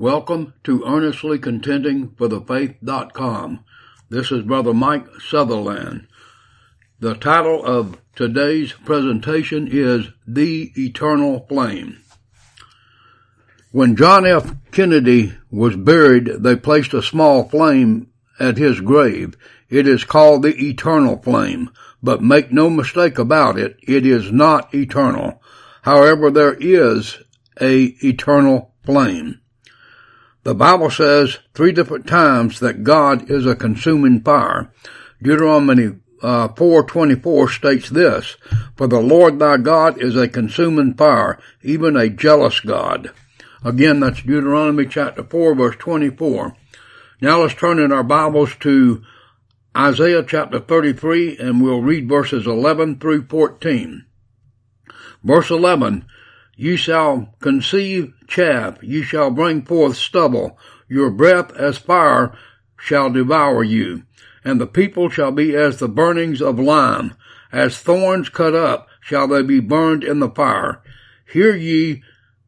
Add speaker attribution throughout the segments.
Speaker 1: Welcome to Earnestly Contending for the Faith.com. This is Brother Mike Sutherland. The title of today's presentation is The Eternal Flame. When John F. Kennedy was buried, they placed a small flame at his grave. It is called the Eternal Flame, but make no mistake about it, it is not eternal. However, there is a eternal flame. The Bible says 3 different times that God is a consuming fire. Deuteronomy 4:24 states this, "For the Lord thy God is a consuming fire, even a jealous God." Again, that's Deuteronomy chapter 4, verse 24. Now let's turn in our Bibles to Isaiah chapter 33, and we'll read verses 11 through 14. Verse 11, "You shall conceive chaff, you shall bring forth stubble, your breath as fire shall devour you, and the people shall be as the burnings of lime, as thorns cut up shall they be burned in the fire. Hear ye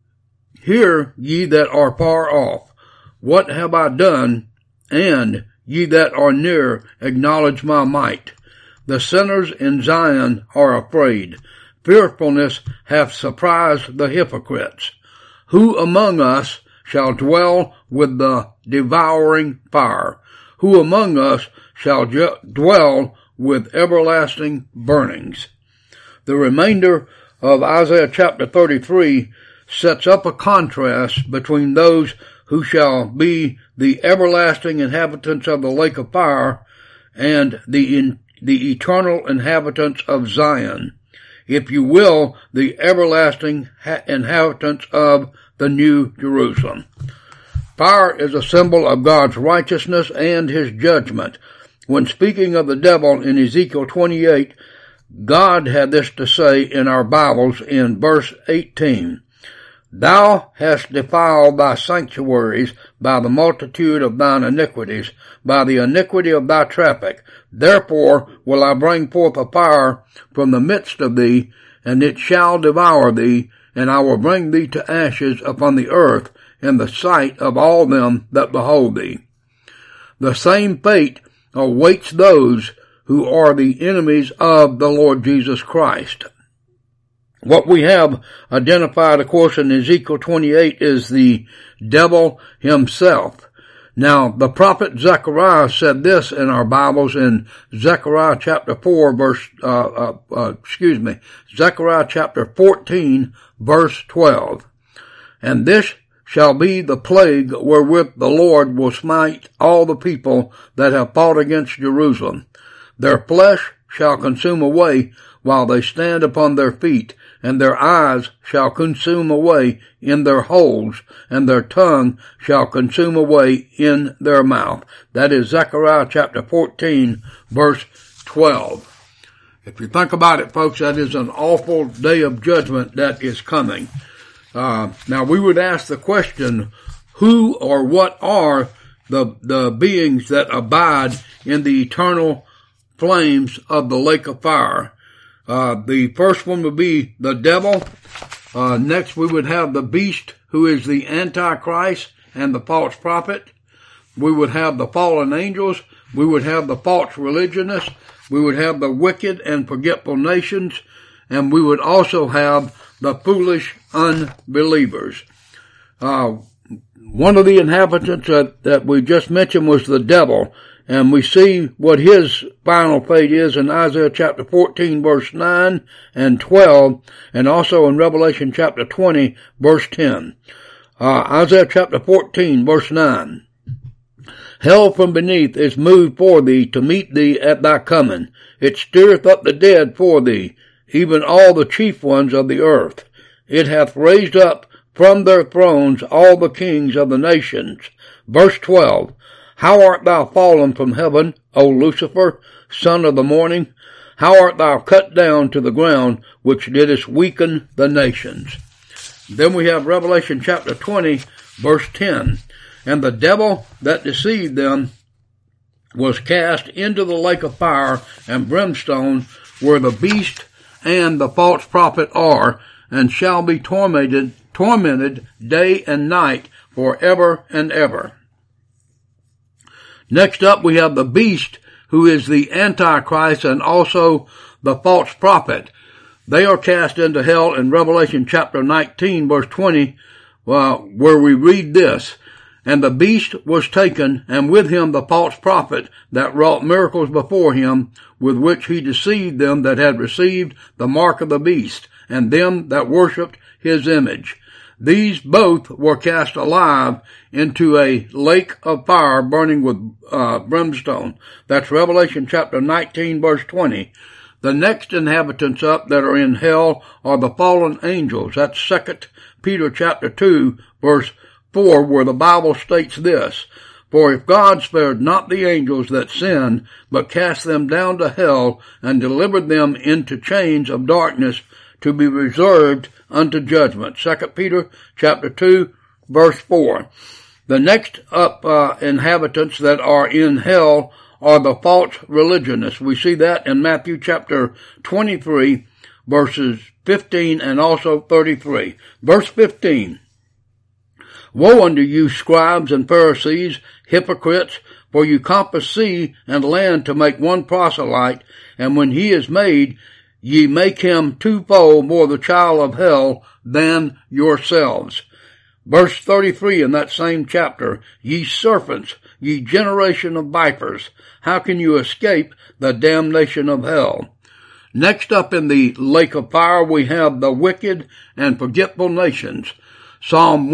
Speaker 1: that are far off, what have I done? And ye that are near, acknowledge my might. The sinners in Zion are afraid. Fearfulness hath surprised the hypocrites. Who among us shall dwell with the devouring fire? Who among us shall dwell with everlasting burnings?" The remainder of Isaiah chapter 33 sets up a contrast between those who shall be the everlasting inhabitants of the lake of fire and the eternal inhabitants of Zion. If you will, the everlasting inhabitants of the New Jerusalem. Fire is a symbol of God's righteousness and his judgment. When speaking of the devil in Ezekiel 28, God had this to say in our Bibles in verse 18. "Thou hast defiled thy sanctuaries by the multitude of thine iniquities, by the iniquity of thy traffic. Therefore will I bring forth a fire from the midst of thee, and it shall devour thee, and I will bring thee to ashes upon the earth in the sight of all them that behold thee." The same fate awaits those who are the enemies of the Lord Jesus Christ. What we have identified, of course, in Ezekiel 28 is the devil himself. Now, the prophet Zechariah said this in our Bibles in Zechariah chapter 14, verse 12. "And this shall be the plague wherewith the Lord will smite all the people that have fought against Jerusalem. Their flesh shall consume away while they stand upon their feet, and their eyes shall consume away in their holes, and their tongue shall consume away in their mouth." That is Zechariah chapter 14, verse 12. If you think about it, folks, that is an awful day of judgment that is coming. Now we would ask the question, who or what are the beings that abide in the eternal flames of the lake of fire? The first one would be the devil. Next we would have the beast, who is the Antichrist and the false prophet. We would have the fallen angels. We would have the false religionists. We would have the wicked and forgetful nations. And we would also have the foolish unbelievers. One of the inhabitants that we just mentioned was the devil. And we see what his final fate is in Isaiah chapter 14, verse 9 and 12, and also in Revelation chapter 20, verse 10. Isaiah chapter 14, verse 9. "Hell from beneath is moved for thee to meet thee at thy coming. It stirreth up the dead for thee, even all the chief ones of the earth. It hath raised up from their thrones all the kings of the nations." Verse 12. "How art thou fallen from heaven, O Lucifer, son of the morning? How art thou cut down to the ground, which didst weaken the nations?" Then we have Revelation chapter 20, verse 10. "And the devil that deceived them was cast into the lake of fire and brimstone, where the beast and the false prophet are, and shall be tormented day and night forever and ever. Next up, we have the beast, who is the Antichrist and also the false prophet. They are cast into hell in Revelation chapter 19, verse 20, where we read this, "And the beast was taken, and with him the false prophet that wrought miracles before him, with which he deceived them that had received the mark of the beast, and them that worshipped his image. These both were cast alive into a lake of fire burning with brimstone." That's Revelation chapter 19, verse 20. The next inhabitants up that are in hell are the fallen angels. That's 2 Peter chapter 2, verse 4, where the Bible states this, "For if God spared not the angels that sinned, but cast them down to hell, and delivered them into chains of darkness to be reserved unto judgment." 2 Peter chapter 2, verse 4. The next up inhabitants that are in hell are the false religionists. We see that in Matthew chapter 23, verses 15 and also 33. Verse 15. "Woe unto you, scribes and Pharisees, hypocrites, for you compass sea and land to make one proselyte, and when he is made, ye make him twofold more the child of hell than yourselves." Verse 33 in that same chapter, "Ye serpents, ye generation of vipers, how can you escape the damnation of hell?" Next up in the lake of fire, we have the wicked and forgetful nations. Psalm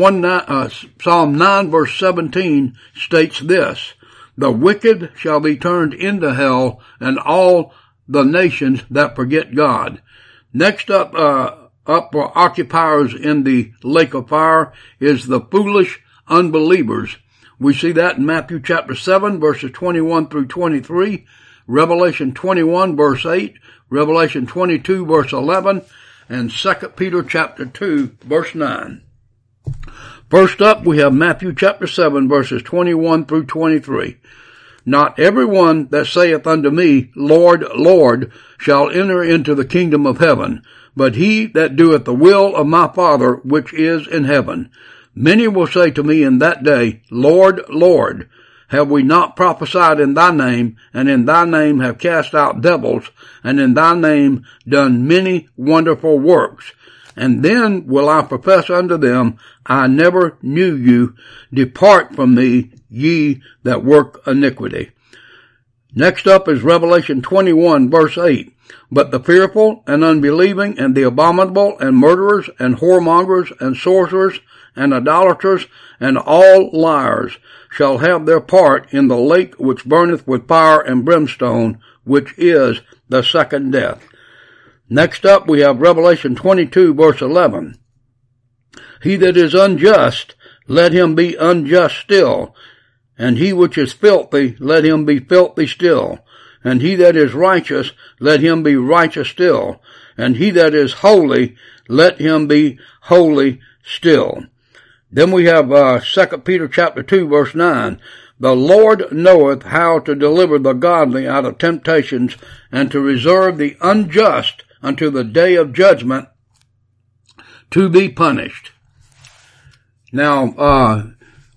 Speaker 1: 9 verse 17 states this, "The wicked shall be turned into hell, and all the nations that forget God." Next up for occupiers in the lake of fire is the foolish unbelievers. We see that in Matthew chapter 7, verses 21 through 23, Revelation 21, verse 8, Revelation 22, verse 11, and 2 Peter chapter 2, verse 9. First up, we have Matthew chapter 7, verses 21 through 23. "Not every one that saith unto me, Lord, Lord, shall enter into the kingdom of heaven, but he that doeth the will of my Father which is in heaven. Many will say to me in that day, Lord, Lord, have we not prophesied in thy name, and in thy name have cast out devils, and in thy name done many wonderful works? And then will I profess unto them, I never knew you. Depart from me, ye that work iniquity." Next up is Revelation 21, verse 8. "But the fearful and unbelieving and the abominable and murderers and whoremongers and sorcerers and idolaters and all liars shall have their part in the lake which burneth with fire and brimstone, which is the second death." Next up we have Revelation 22, verse 11. "He that is unjust, let him be unjust still. And he which is filthy, let him be filthy still. And he that is righteous, let him be righteous still. And he that is holy, let him be holy still." Then we have 2 Peter chapter 2, verse 9. "The Lord knoweth how to deliver the godly out of temptations, and to reserve the unjust unto the day of judgment to be punished." Now,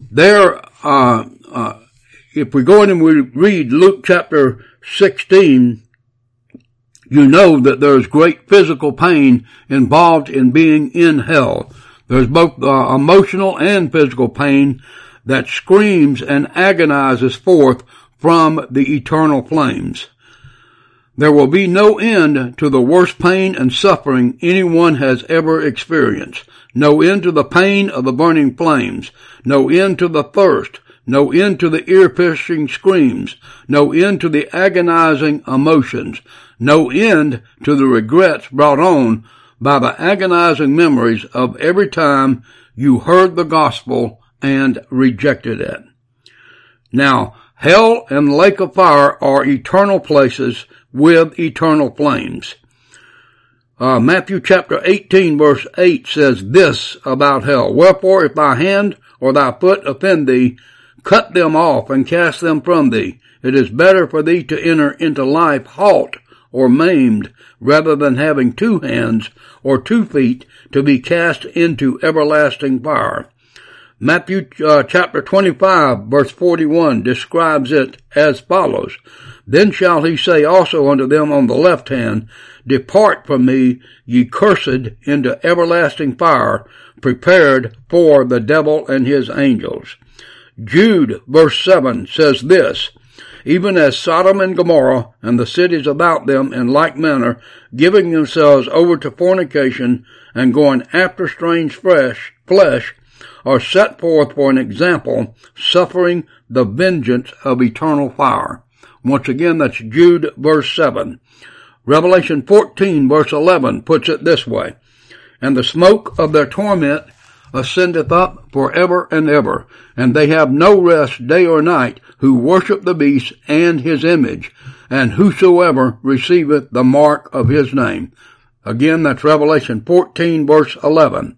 Speaker 1: if we go in and we read Luke chapter 16, you know that there's great physical pain involved in being in hell. There's both emotional and physical pain that screams and agonizes forth from the eternal flames. There will be no end to the worst pain and suffering anyone has ever experienced. No end to the pain of the burning flames. No end to the thirst. No end to the ear-piercing screams. No end to the agonizing emotions. No end to the regrets brought on by the agonizing memories of every time you heard the gospel and rejected it. Now, hell and the lake of fire are eternal places with eternal flames. Matthew chapter 18 verse 8 says this about hell, "Wherefore if thy hand or thy foot offend thee, cut them off and cast them from thee. It is better for thee to enter into life halt or maimed, rather than having 2 hands or 2 feet to be cast into everlasting fire." Matthew chapter 25, verse 41 describes it as follows. Then shall he say also unto them on the left hand, Depart from me, ye cursed, into everlasting fire, prepared for the devil and his angels. Jude, verse 7, says this, Even as Sodom and Gomorrah and the cities about them in like manner, giving themselves over to fornication and going after strange flesh, are set forth for an example, suffering the vengeance of eternal fire. Once again, that's Jude, verse 7. Revelation 14, verse 11 puts it this way, And the smoke of their torment ascendeth up forever and ever, and they have no rest day or night, who worship the beast and his image, and whosoever receiveth the mark of his name. Again, that's Revelation 14, verse 11.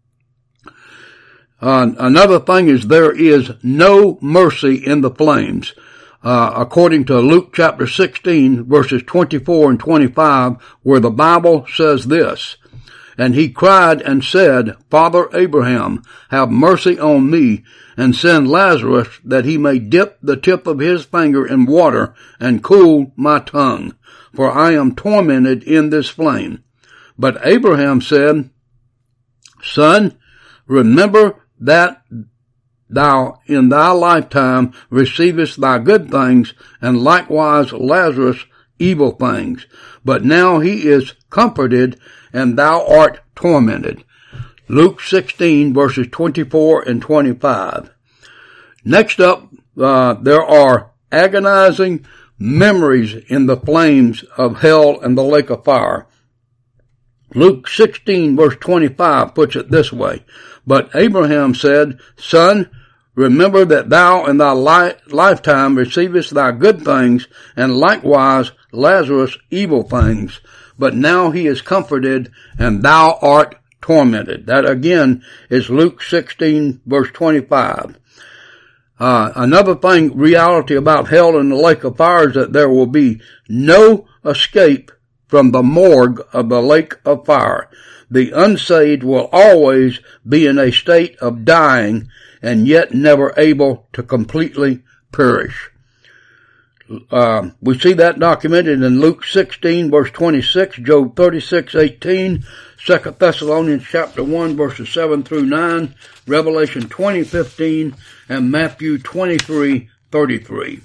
Speaker 1: Another thing is there is no mercy in the flames. According to Luke chapter 16, verses 24 and 25, where the Bible says this, And he cried and said, Father Abraham, have mercy on me, and send Lazarus, that he may dip the tip of his finger in water, and cool my tongue, for I am tormented in this flame. But Abraham said, Son, remember that thou in thy lifetime receivest thy good things, and likewise Lazarus evil things. But now he is comforted, and thou art tormented. Luke 16, verses 24 and 25. Next up, there are agonizing memories in the flames of hell and the lake of fire. Luke 16, verse 25 puts it this way, But Abraham said, Son, remember that thou in thy lifetime receivest thy good things, and likewise Lazarus evil things. But now he is comforted, and thou art tormented. That again is Luke 16, verse 25. Another thing, reality about hell and the lake of fire is that there will be no escape from the morgue of the lake of fire. The unsaved will always be in a state of dying and yet never able to completely perish. We see that documented in Luke 16, verse 26, Job 36:18, 2 Thessalonians chapter 1, verses 7 through 9, Revelation 20:15, and Matthew 23:33.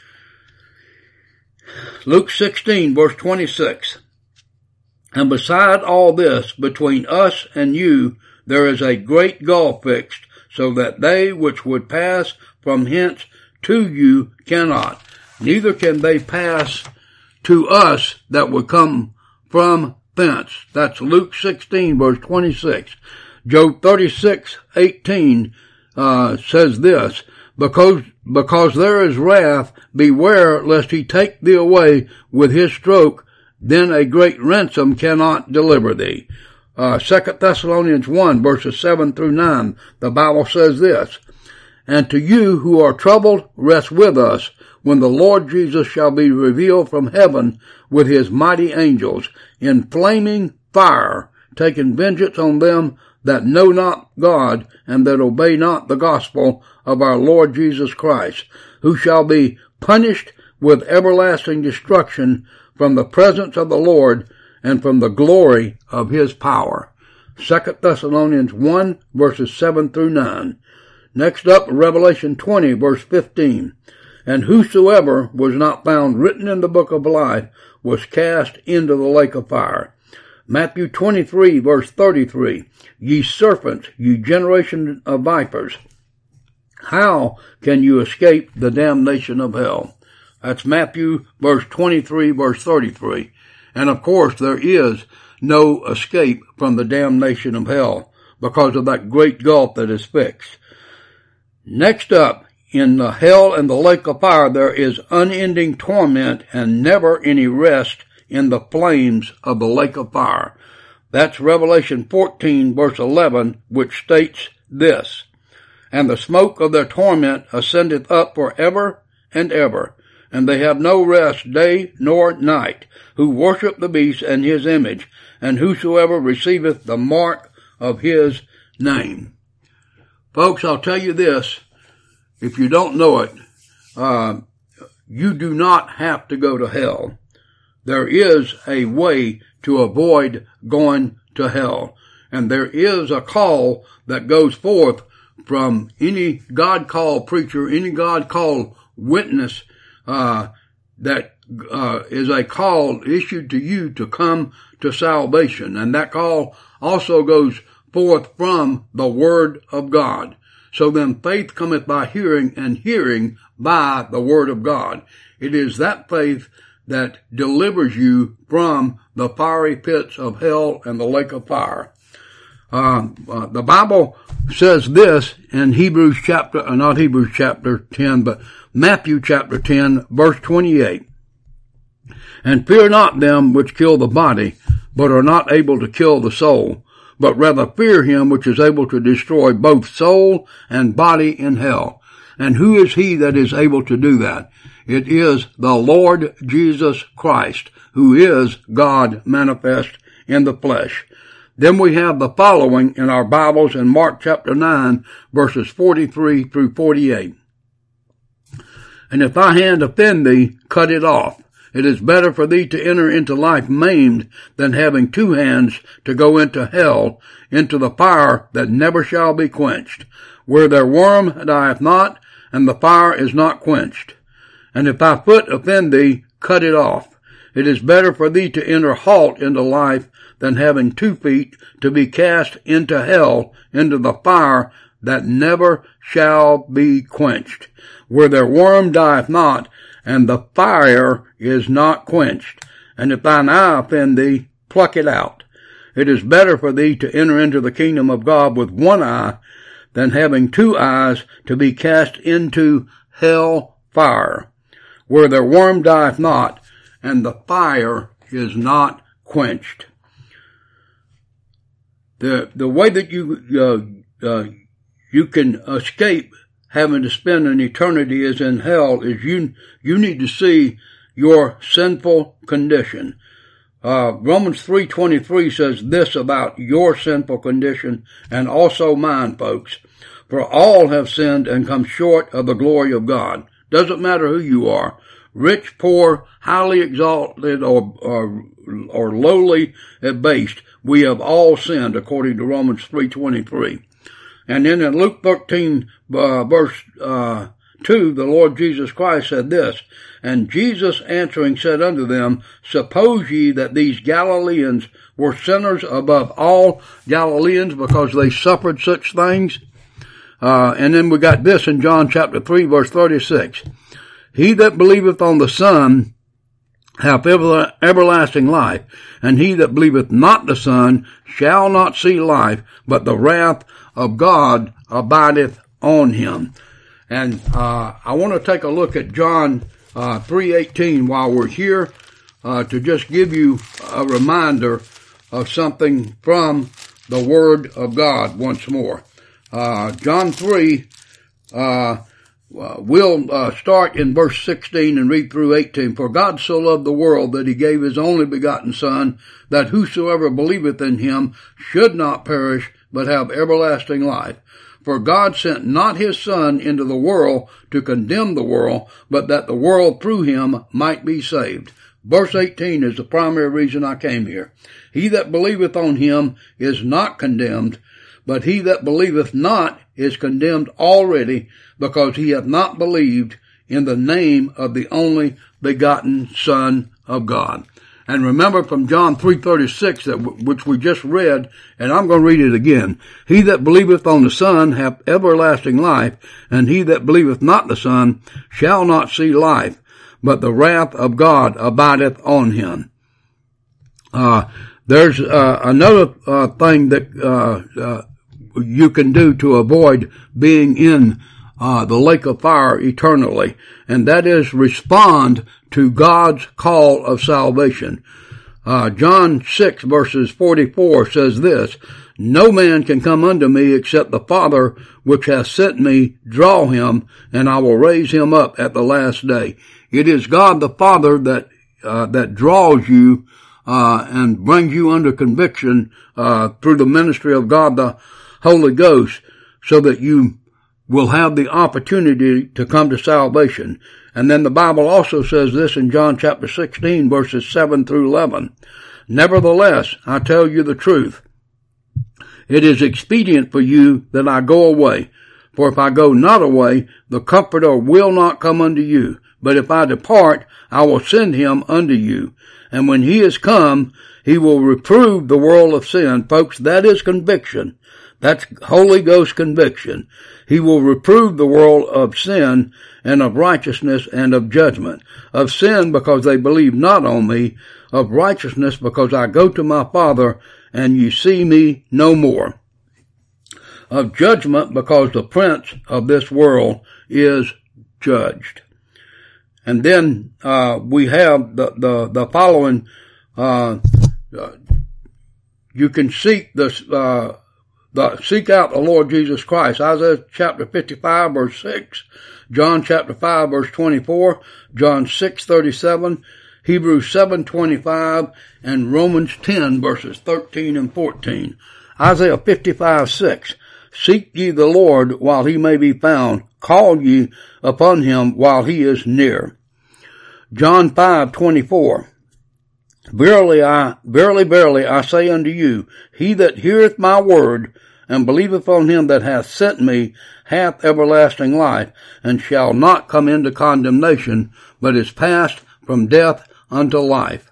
Speaker 1: Luke 16, verse 26. And beside all this, between us and you, there is a great gulf fixed, so that they which would pass from hence to you cannot, neither can they pass to us that would come from thence. That's Luke 16, verse 26. Job 36:18 says this, Because there is wrath, beware lest he take thee away with his stroke, then a great ransom cannot deliver thee. 2 Thessalonians 1, verses 7 through 9, the Bible says this, And to you who are troubled, rest with us, when the Lord Jesus shall be revealed from heaven with his mighty angels, in flaming fire, taking vengeance on them that know not God, and that obey not the gospel of our Lord Jesus Christ, who shall be punished with everlasting destruction from the presence of the Lord and from the glory of his power. 2 Thessalonians 1, verses 7 through 9. Next up, Revelation 20, verse 15. And whosoever was not found written in the book of life was cast into the lake of fire. Matthew 23, verse 33. Ye serpents, ye generation of vipers, how can you escape the damnation of hell? That's Matthew verse 23, verse 33. And of course there is no escape from the damnation of hell because of that great gulf that is fixed. Next up, in the hell and the lake of fire, there is unending torment and never any rest in the flames of the lake of fire. That's Revelation 14, verse 11, which states this, And the smoke of their torment ascendeth up for ever and ever, and they have no rest day nor night, who worship the beast and his image, and whosoever receiveth the mark of his name. Folks, I'll tell you this, if you don't know it, you do not have to go to hell. There is a way to avoid going to hell. And there is a call that goes forth from any God-called preacher, any God-called witness, that is a call issued to you to come to salvation. And that call also goes forth from the Word of God. So then faith cometh by hearing, and hearing by the Word of God. It is that faith that delivers you from the fiery pits of hell and the lake of fire. The Bible says this in not Hebrews chapter 10, but Matthew chapter 10, verse 28. And fear not them which kill the body, but are not able to kill the soul, but rather fear him which is able to destroy both soul and body in hell. And who is he that is able to do that? It is the Lord Jesus Christ, who is God manifest in the flesh. Then we have the following in our Bibles in Mark chapter 9, verses 43 through 48. And if thy hand offend thee, cut it off. It is better for thee to enter into life maimed than having two hands to go into hell, into the fire that never shall be quenched, where their worm dieth not, and the fire is not quenched. And if thy foot offend thee, cut it off. It is better for thee to enter halt into life than having 2 feet to be cast into hell, into the fire that never shall be quenched, where their worm dieth not, and the fire is not quenched. And if thine eye offend thee, pluck it out. It is better for thee to enter into the kingdom of God with one eye than having 2 eyes to be cast into hell fire, where their worm dieth not, and the fire is not quenched. The way that you can escape having to spend an eternity is in hell is you need to see your sinful condition. Romans 3:23 says this about your sinful condition and also mine, folks. For all have sinned and come short of the glory of God. Doesn't matter who you are. Rich, poor, highly exalted, or lowly abased. We have all sinned, according to Romans 3:23. And then in Luke 13, verse 2, the Lord Jesus Christ said this, And Jesus answering said unto them, Suppose ye that these Galileans were sinners above all Galileans because they suffered such things? And then we got this in John chapter 3, verse 36. He that believeth on the Son hath everlasting life, and he that believeth not the Son shall not see life, but the wrath of God abideth on him. And I want to take a look at John 3:18 while we're here, to just give you a reminder of something from the Word of God once more. John 3, we'll start in verse 16 and read through 18. For God so loved the world that he gave his only begotten Son, that whosoever believeth in him should not perish, but have everlasting life. For God sent not his Son into the world to condemn the world, but that the world through him might be saved. Verse 18 is the primary reason I came here. He that believeth on him is not condemned, but he that believeth not is condemned already, because he hath not believed in the name of the only begotten Son of God. And remember from John 3:36, which we just read, and I'm going to read it again. He that believeth on the Son hath everlasting life, and he that believeth not the Son shall not see life, but the wrath of God abideth on him. There's another thing that you can do to avoid being in the lake of fire eternally, and that is respond to God's call of salvation. John 6 verses 44 says this, No man can come unto me except the Father which hath sent me draw him, and I will raise him up at the last day. It is God the Father that draws you and brings you under conviction through the ministry of God the Holy Ghost so that you will have the opportunity to come to salvation. And then the Bible also says this in John chapter 16, verses 7 through 11. Nevertheless, I tell you the truth. It is expedient for you that I go away. For if I go not away, the Comforter will not come unto you. But if I depart, I will send him unto you. And when he is come, he will reprove the world of sin. Folks, that is conviction. That's Holy Ghost conviction. He will reprove the world of sin and of righteousness and of judgment. Of sin because they believe not on me. Of righteousness because I go to my Father and you see me no more. Of judgment because the prince of this world is judged. And then we have the following. You can seek this. Seek out the Lord Jesus Christ. Isaiah chapter 55 verse 6, John chapter 5 verse 24, John 6:37, Hebrews 7:25, and Romans 10 verses 13 and 14. Isaiah 55:6, seek ye the Lord while he may be found, call ye upon him while he is near. John 5:24, verily, I say unto you, he that heareth my word, and believeth on him that hath sent me, hath everlasting life, and shall not come into condemnation, but is passed from death unto life.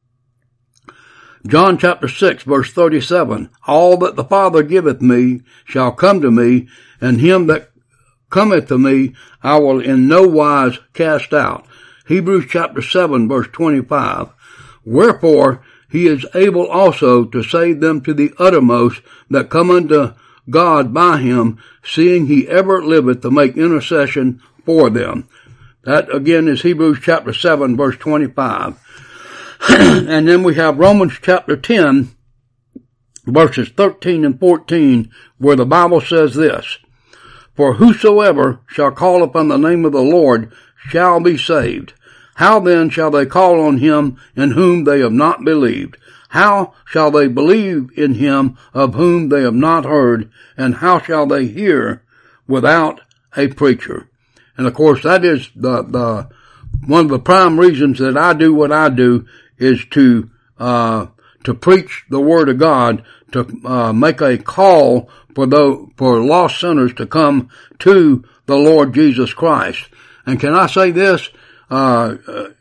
Speaker 1: John chapter 6 verse 37, all that the Father giveth me shall come to me, and him that cometh to me I will in no wise cast out. Hebrews chapter 7 verse 25, wherefore he is able also to save them to the uttermost that come unto God by him, seeing he ever liveth to make intercession for them. That again is Hebrews chapter 7 verse 25. And then we have Romans chapter 10 verses 13 and 14, where the Bible says this, for whosoever shall call upon the name of the Lord shall be saved. How then shall they call on him in whom they have not believed? How shall they believe in him of whom they have not heard? And how shall they hear without a preacher? And of course, that is the one of the prime reasons that I do what I do is to preach the word of God, to make a call for lost sinners to come to the Lord Jesus Christ. And can I say this? Romans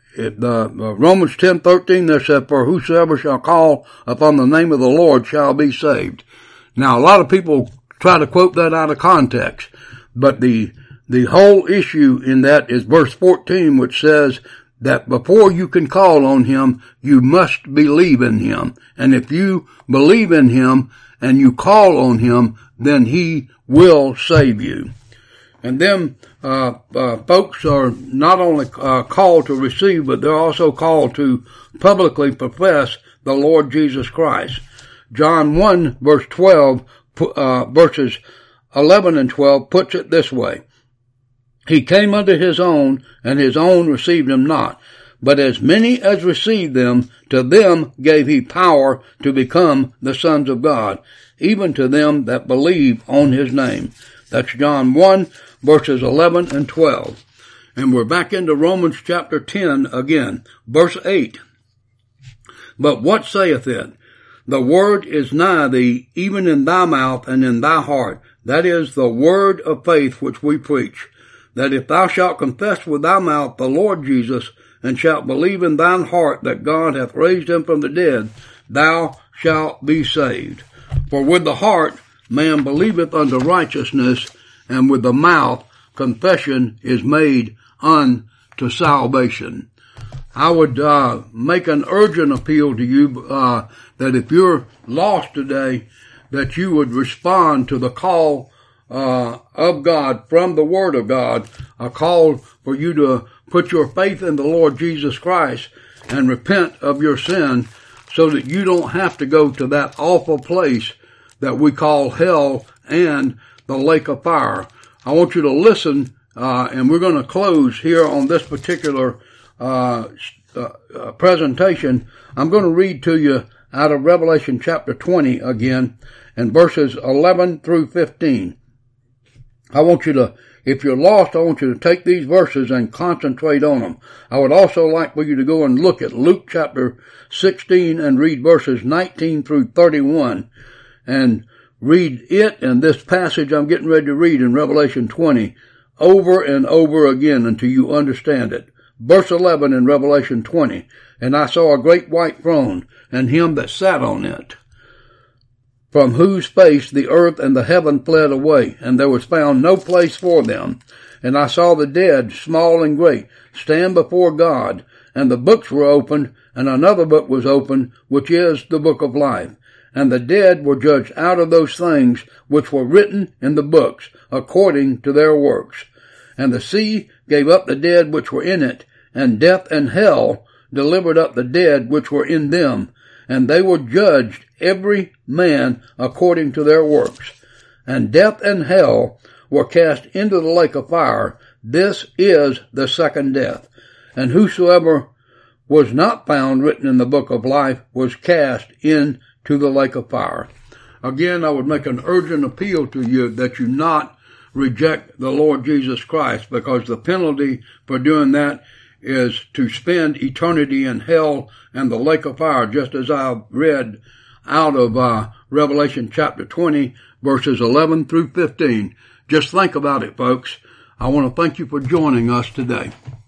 Speaker 1: 10:13 there said, for whosoever shall call upon the name of the Lord shall be saved. Now a lot of people try to quote that out of context, but the whole issue in that is verse 14, which says that before you can call on him, you must believe in him. And if you believe in him and you call on him, then he will save you. And then folks are not only called to receive, but they're also called to publicly profess the Lord Jesus Christ. John 1 verse 12, verses 11 and 12 puts it this way. He came unto his own, and his own received him not. But as many as received them, to them gave he power to become the sons of God, even to them that believe on his name. That's John 1 verses 11 and 12. And we're back into Romans chapter 10 again. Verse 8. But what saith it? The word is nigh thee, even in thy mouth and in thy heart. That is the word of faith which we preach. That if thou shalt confess with thy mouth the Lord Jesus, and shalt believe in thine heart that God hath raised him from the dead, thou shalt be saved. For with the heart man believeth unto righteousness, and with the mouth confession is made unto salvation. I would make an urgent appeal to you that if you're lost today, that you would respond to the call of God from the Word of God, a call for you to put your faith in the Lord Jesus Christ and repent of your sin so that you don't have to go to that awful place that we call hell and the lake of fire. I want you to listen, and we're going to close here on this particular presentation. I'm going to read to you out of Revelation chapter 20 again, and verses 11 through 15. if you're lost, I want you to take these verses and concentrate on them. I would also like for you to go and look at Luke chapter 16 and read verses 19 through 31 and read it and this passage I'm getting ready to read in Revelation 20 over and over again until you understand it. Verse 11 in Revelation 20, and I saw a great white throne and him that sat on it, from whose face the earth and the heaven fled away, and there was found no place for them. And I saw the dead, small and great, stand before God, and the books were opened, and another book was opened, which is the book of life. And the dead were judged out of those things which were written in the books, according to their works. And the sea gave up the dead which were in it, and death and hell delivered up the dead which were in them, and they were judged every man according to their works. And death and hell were cast into the lake of fire. This is the second death. And whosoever was not found written in the book of life was cast into the lake of fire. Again, I would make an urgent appeal to you that you not reject the Lord Jesus Christ, because the penalty for doing that is to spend eternity in hell and the lake of fire, just as I read out of Revelation chapter 20, verses 11 through 15. Just think about it, folks. I want to thank you for joining us today.